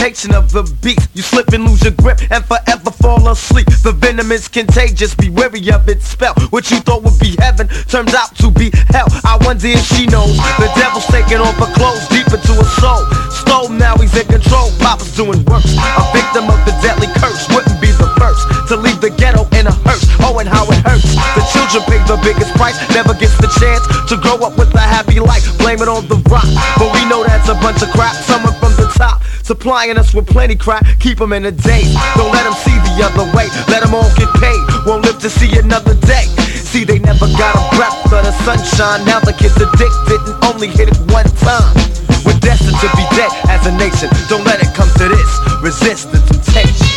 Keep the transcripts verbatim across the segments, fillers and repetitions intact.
temptation of the beast. You slip and lose your grip and forever fall asleep. The venom is contagious, be wary of its spell. What you thought would be heaven turns out to be hell. I wonder if she knows the devil's taking off her clothes deep into her soul. Stole, now he's in control, Papa's doing worse. A victim of the deadly curse wouldn't be the first to leave the ghetto in a hearse. Oh, and how it hurts. The children pay the biggest price, never gets the chance to grow up with a happy life. Blame it on the rock, but we know that's a bunch of crap. Someone from the top supplying us with plenty crap. Keep them in a daze, don't let them see the other way. Let them all get paid, won't live to see another day. See, they never got a breath of the sunshine. Now the kid's addicted and only hit it one time. We're destined to be dead as a nation. Don't let it come to this. Resist the temptation.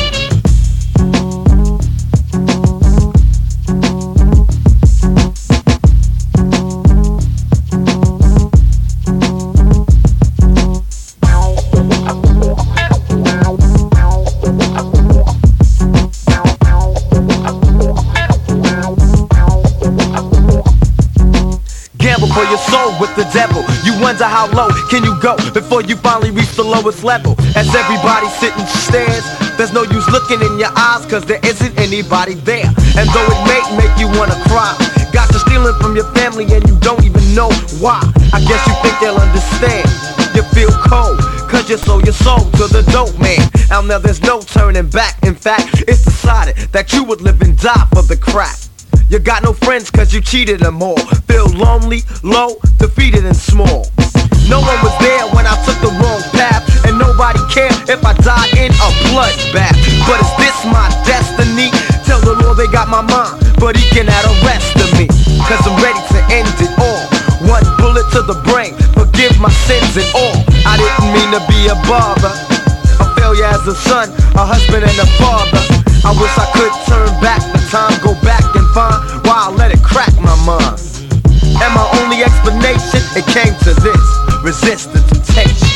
For your soul with the devil, you wonder how low can you go before you finally reach the lowest level. As everybody sitting stares, there's no use looking in your eyes, cause there isn't anybody there. And though it may make you wanna cry, got you stealing from your family and you don't even know why. I guess you think they'll understand. You feel cold, cause you sold your soul to the dope man. Now now there's no turning back. In fact, it's decided that you would live and die for the crack. You got no friends cause you cheated them all. Feel lonely, low, defeated and small. No one was there when I took the wrong path, and nobody cared if I died in a bloodbath. But is this my destiny? Tell the Lord they got my mind, but he cannot arrest of me, cause I'm ready to end it all. One bullet to the brain, forgive my sins and all. I didn't mean to be a bother, a failure as a son, a husband and a father. I wish I could turn back the time, go back and find why I let it crack my mind. And my only explanation, it came to this: resist the temptation.